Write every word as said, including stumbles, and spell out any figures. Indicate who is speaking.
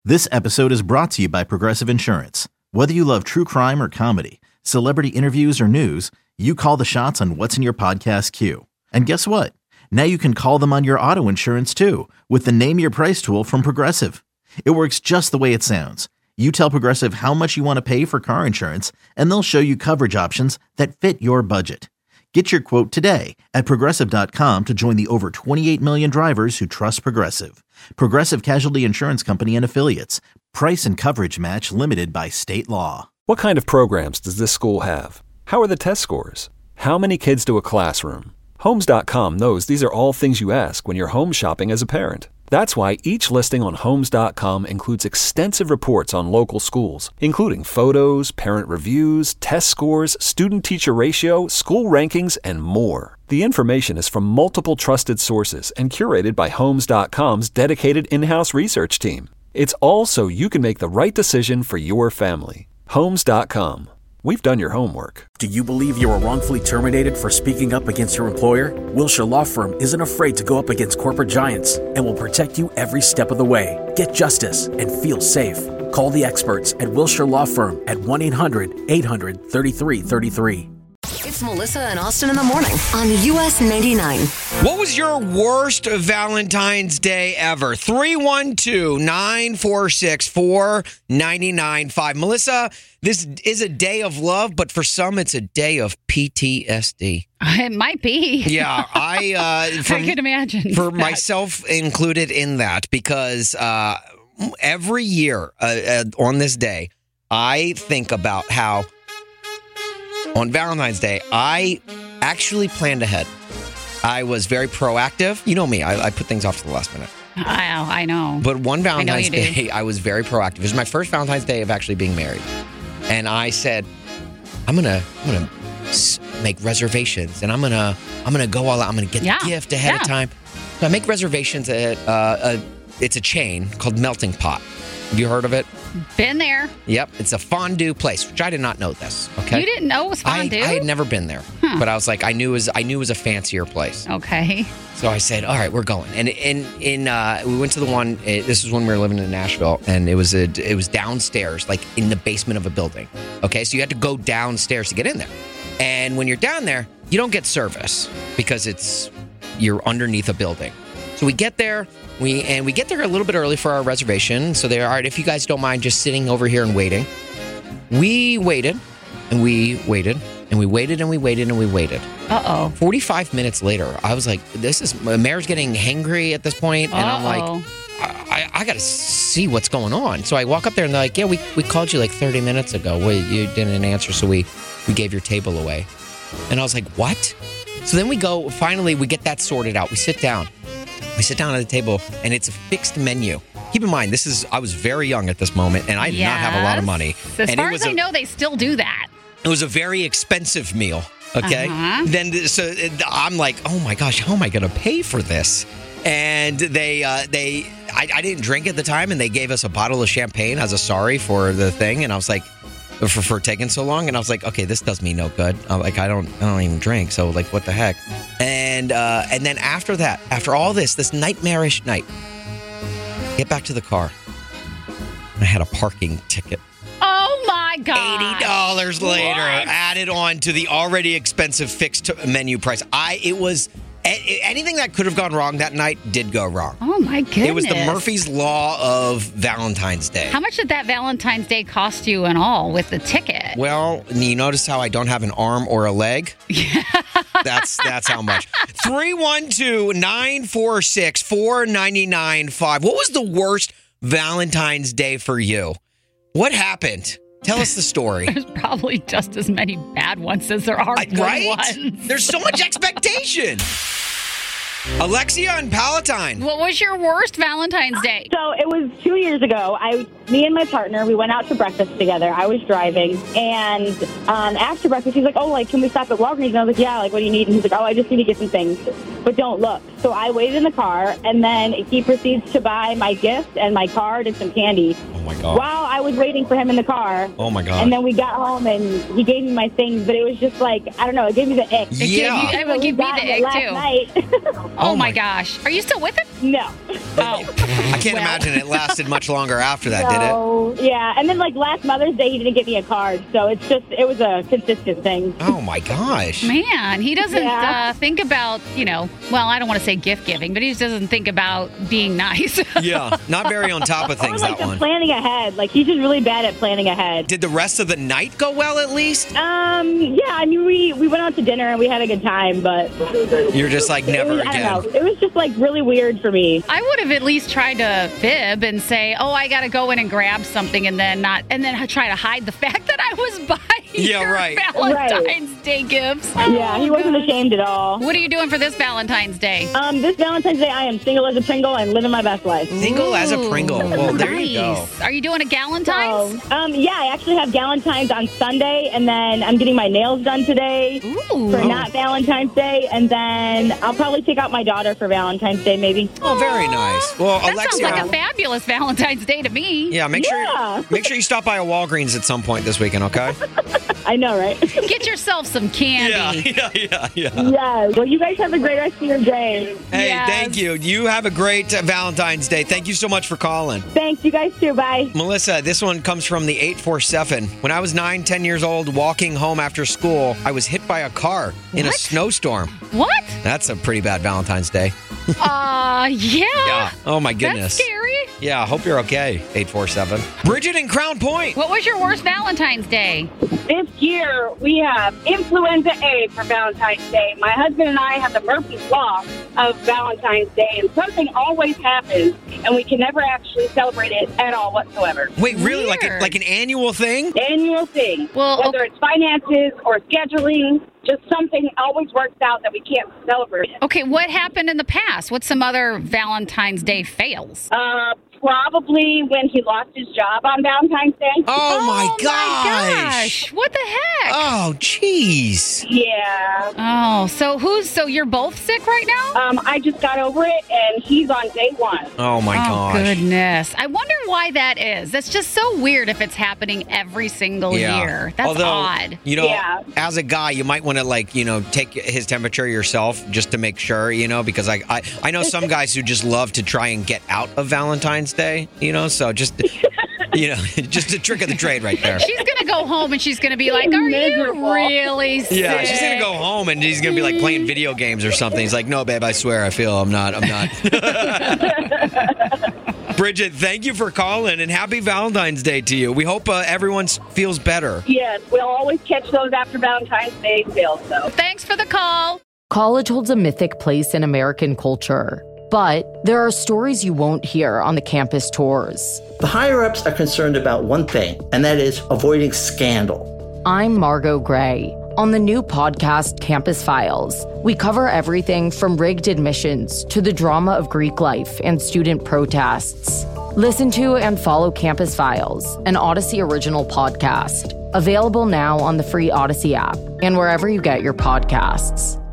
Speaker 1: This episode is brought to you by Progressive Insurance. Whether you love true crime or comedy, celebrity interviews or news, you call the shots on what's in your podcast queue. And guess what? Now you can call them on your auto insurance too with the Name Your Price tool from Progressive. It works just the way it sounds. You tell Progressive how much you want to pay for car insurance, and they'll show you coverage options that fit your budget. Get your quote today at Progressive dot com to join the over twenty-eight million drivers who trust Progressive. Progressive Casualty Insurance Company and Affiliates. Price and coverage match limited by state law.
Speaker 2: What kind of programs does this school have? How are the test scores? How many kids do a classroom? Homes dot com knows these are all things you ask when you're home shopping as a parent. That's why each listing on Homes dot com includes extensive reports on local schools, including photos, parent reviews, test scores, student-teacher ratio, school rankings, and more. The information is from multiple trusted sources and curated by Homes dot com's dedicated in-house research team. It's all so you can make the right decision for your family. Homes dot com. We've done your homework.
Speaker 3: Do you believe you were wrongfully terminated for speaking up against your employer? Wilshire Law Firm isn't afraid to go up against corporate giants and will protect you every step of the way. Get justice and feel safe. Call the experts at Wilshire Law Firm at one eight hundred eight hundred thirty-three thirty-three.
Speaker 4: It's Melissa and Austin in the morning on U S ninety-nine.
Speaker 5: What was your worst Valentine's Day ever? three one two, nine four six, four nine nine five. Melissa, this is a day of love, but for some, it's a day of P T S D.
Speaker 6: It might be.
Speaker 5: Yeah, I... Uh, from,
Speaker 6: I can imagine.
Speaker 5: For
Speaker 6: that.
Speaker 5: myself included in that, because uh, every year uh, uh, on this day, I think about how on Valentine's Day, I actually planned ahead. I was very proactive. You know me, I, I put things off to the last minute.
Speaker 6: I know, I know.
Speaker 5: But one Valentine's
Speaker 6: I know you
Speaker 5: Day,
Speaker 6: do.
Speaker 5: I was very proactive. It was my first Valentine's Day of actually being married. And I said, I'm going to I'm gonna make reservations, and I'm going to I'm gonna go all out. I'm going to get
Speaker 6: Yeah.
Speaker 5: the gift ahead
Speaker 6: Yeah.
Speaker 5: of time. So I make reservations at, uh, a, it's a chain called Melting Pot. Have you heard of it?
Speaker 6: Been there.
Speaker 5: Yep. It's a fondue place, which I did not know this. Okay.
Speaker 6: You didn't know it was
Speaker 5: I,
Speaker 6: fondue?
Speaker 5: I had never been there,
Speaker 6: Huh.
Speaker 5: but I was like, I knew it was, I knew it was a fancier place.
Speaker 6: Okay.
Speaker 5: So I said, all right, we're going. And in, in, uh, we went to the one, it, this was when we were living in Nashville, and it was a, it was downstairs, like in the basement of a building. Okay. So you had to go downstairs to get in there. And when you're down there, you don't get service because it's, you're underneath a building. So we get there, we and we get there a little bit early for our reservation. So they're, all right, if you guys don't mind just sitting over here and waiting. We waited, and we waited, and we waited, and we waited, and we waited.
Speaker 6: Uh-oh.
Speaker 5: forty-five minutes later, I was like, this is, Mare's getting hangry at this point, and I'm like,
Speaker 6: Uh-oh.
Speaker 5: I, I, I got to see what's going on. So I walk up there, and they're like, yeah, we, we called you like thirty minutes ago. Well, you didn't answer, so we, we gave your table away. And I was like, what? So then we go, finally, we get that sorted out. We sit down. We sit down at the table, and it's a fixed menu. Keep in mind, this is I was very young at this moment, and I did not have a lot of money.
Speaker 6: As
Speaker 5: and
Speaker 6: far
Speaker 5: it was
Speaker 6: as I
Speaker 5: a,
Speaker 6: know, they still do that.
Speaker 5: It was a very expensive meal, okay?
Speaker 6: Uh-huh.
Speaker 5: Then, so it- I'm like, oh my gosh, how am I going to pay for this? And they, uh, they, I, I didn't drink at the time, and they gave us a bottle of champagne as a sorry for the thing, and I was like, for, for taking so long, and I was like, okay, this does me no good. I'm like, I don't, I don't even drink, so like, what the heck? And uh, and then after that, after all this, this nightmarish night, get back to the car. I had a parking ticket.
Speaker 6: Oh, my God.
Speaker 5: eighty dollars later,
Speaker 6: What?
Speaker 5: added on to the already expensive fixed menu price. I it was a- anything that could have gone wrong that night did go wrong.
Speaker 6: Oh, my goodness.
Speaker 5: It was the Murphy's Law of Valentine's Day.
Speaker 6: How much did that Valentine's Day cost you in all with the ticket?
Speaker 5: Well, you notice how I don't have an arm or a leg? Yeah. That's that's how much. three one two, nine four six, four nine nine five. What was the worst Valentine's Day for you? What happened? Tell us the story.
Speaker 6: There's probably just as many bad ones as there are
Speaker 5: I-
Speaker 6: good
Speaker 5: right?
Speaker 6: ones.
Speaker 5: There's so much expectation. Alexia and Palatine.
Speaker 6: What was your worst Valentine's Day?
Speaker 7: So it was two years ago. I, me and my partner, we went out to breakfast together. I was driving, and um, after breakfast, he's like, "Oh, like, can we stop at Walgreens?" And I was like, "Yeah, like, what do you need?" And he's like, "Oh, I just need to get some things, but don't look." So I waited in the car, and then he proceeds to buy my gift and my card and some candy.
Speaker 5: Oh my god!
Speaker 7: While I was waiting for him in the car.
Speaker 5: Oh my god!
Speaker 7: And then we got home, and he gave me my things, but it was just like, I don't know, it gave me the ick.
Speaker 5: Yeah.
Speaker 6: It would give me the ick,
Speaker 7: last
Speaker 6: too.
Speaker 7: night.
Speaker 6: Oh, my gosh. Are you still with him?
Speaker 7: No.
Speaker 6: Oh.
Speaker 5: I can't
Speaker 6: Well.
Speaker 5: imagine it lasted much longer after that, did it?
Speaker 7: So, yeah. And then, like, last Mother's Day, he didn't get me a card. So it's just, it was a consistent thing.
Speaker 5: Oh, my gosh.
Speaker 6: Man, he doesn't
Speaker 7: Yeah.
Speaker 6: uh, think about, you know, well, I don't want to say gift giving, but he just doesn't think about being nice.
Speaker 5: Yeah, not very on top of
Speaker 7: Or,
Speaker 5: things,
Speaker 7: like,
Speaker 5: that
Speaker 7: the
Speaker 5: one.
Speaker 7: planning ahead. Like, he's just really bad at planning ahead.
Speaker 5: Did the rest of the night go well at least?
Speaker 7: Um, yeah, I mean, we, we went out to dinner and we had a good time, but
Speaker 5: You're just like,
Speaker 7: it
Speaker 5: never
Speaker 7: was, I
Speaker 5: again.
Speaker 7: don't know. It was just, like, really weird for me.
Speaker 6: I would have at least tried to fib and say, "Oh, I got to go in and grab something," and then not, and then try to hide the fact that I was buying
Speaker 5: Yeah,
Speaker 6: your
Speaker 5: right.
Speaker 6: Valentine's Day gifts.
Speaker 7: Yeah, he
Speaker 6: Oh,
Speaker 7: wasn't
Speaker 6: gosh.
Speaker 7: ashamed at all.
Speaker 6: What are you doing for this Valentine's Day?
Speaker 7: Um, this Valentine's Day, I am single as a Pringle and living my best life.
Speaker 5: Single as a Pringle.
Speaker 6: Ooh,
Speaker 5: Well, there you go.
Speaker 6: nice. Are you doing a Galentine's?
Speaker 7: So, um, yeah, I actually have Galentine's on Sunday, and then I'm getting my nails done today
Speaker 6: Ooh.
Speaker 7: for not Valentine's Day, and then I'll probably take out my daughter for Valentine's Day, maybe.
Speaker 5: Oh, very nice. Well,
Speaker 6: That
Speaker 5: Alexia.
Speaker 6: sounds like a fabulous Valentine's Day to me.
Speaker 5: yeah, make
Speaker 7: Yeah.
Speaker 5: sure make sure you stop by a Walgreens at some point this weekend, okay?
Speaker 7: I know, right?
Speaker 6: Get yourself some candy.
Speaker 5: yeah, yeah, yeah.
Speaker 7: Yes. Well, you guys have a great rest of your day.
Speaker 5: Hey,
Speaker 6: Yes.
Speaker 5: thank you. You have a great uh, Valentine's Day. Thank you so much for calling.
Speaker 7: Thanks, you guys too. Bye.
Speaker 5: Melissa, this one comes from the eight four seven. When I was nine, ten years old, walking home after school, I was hit by a car in a
Speaker 6: What?
Speaker 5: snowstorm.
Speaker 6: What?
Speaker 5: That's a pretty bad Valentine's Day.
Speaker 6: Uh, yeah.
Speaker 5: Yeah. Oh, my goodness.
Speaker 6: That's scary.
Speaker 5: Yeah, I hope you're okay, eight four seven. Bridget in Crown Point.
Speaker 6: What was your worst Valentine's Day?
Speaker 8: This year, we have influenza A for Valentine's Day. My husband and I have the Murphy's Law of Valentine's Day, and something always happens, and we can never actually celebrate it at all whatsoever.
Speaker 5: Wait, really? Like, a,
Speaker 6: Weird.
Speaker 5: like an annual thing?
Speaker 8: Annual thing.
Speaker 6: Well,
Speaker 8: Whether it's finances or scheduling, just something always works out that we can't celebrate it.
Speaker 6: Okay, what happened in the past? What's some other Valentine's Day fails?
Speaker 8: Uh, probably when he lost his job on Valentine's Day.
Speaker 5: Oh, my
Speaker 6: my
Speaker 5: gosh.
Speaker 6: gosh. What the heck?
Speaker 5: Oh, jeez.
Speaker 8: Yeah.
Speaker 6: Oh, so who's, so you're both sick right now?
Speaker 8: Um, I just got over it, and he's on day one.
Speaker 5: Oh, my
Speaker 6: oh,
Speaker 5: gosh.
Speaker 6: goodness. I wonder why that is. That's just so weird if it's happening every single
Speaker 5: Yeah.
Speaker 6: year. That's
Speaker 5: Although,
Speaker 6: odd.
Speaker 5: You know,
Speaker 8: Yeah.
Speaker 5: as a guy, you might want to, like, you know, take his temperature yourself just to make sure, you know, because I, I, I know some guys who just love to try and get out of Valentine's Day, you know, so just, you know, just a trick of the trade right there.
Speaker 6: She's going to go home and she's going to be like, are you
Speaker 8: Miserable.
Speaker 6: really sick?
Speaker 5: Yeah, she's gonna go home and he's gonna be like playing video games or something. He's like, "No, babe, I swear, I feel I'm not. I'm not." Bridget, thank you for calling and happy Valentine's Day to you. We hope uh, everyone s- feels better.
Speaker 8: Yes, we'll always catch those after Valentine's Day sales, so.
Speaker 6: Thanks for the call.
Speaker 9: College holds a mythic place in American culture, but there are stories you won't hear on the campus tours.
Speaker 10: The higher-ups are concerned about one thing, and that is avoiding scandal.
Speaker 9: I'm Margot Gray. On the new podcast, Campus Files, we cover everything from rigged admissions to the drama of Greek life and student protests. Listen to and follow Campus Files, an Odyssey original podcast. Available now on the free Odyssey app and wherever you get your podcasts.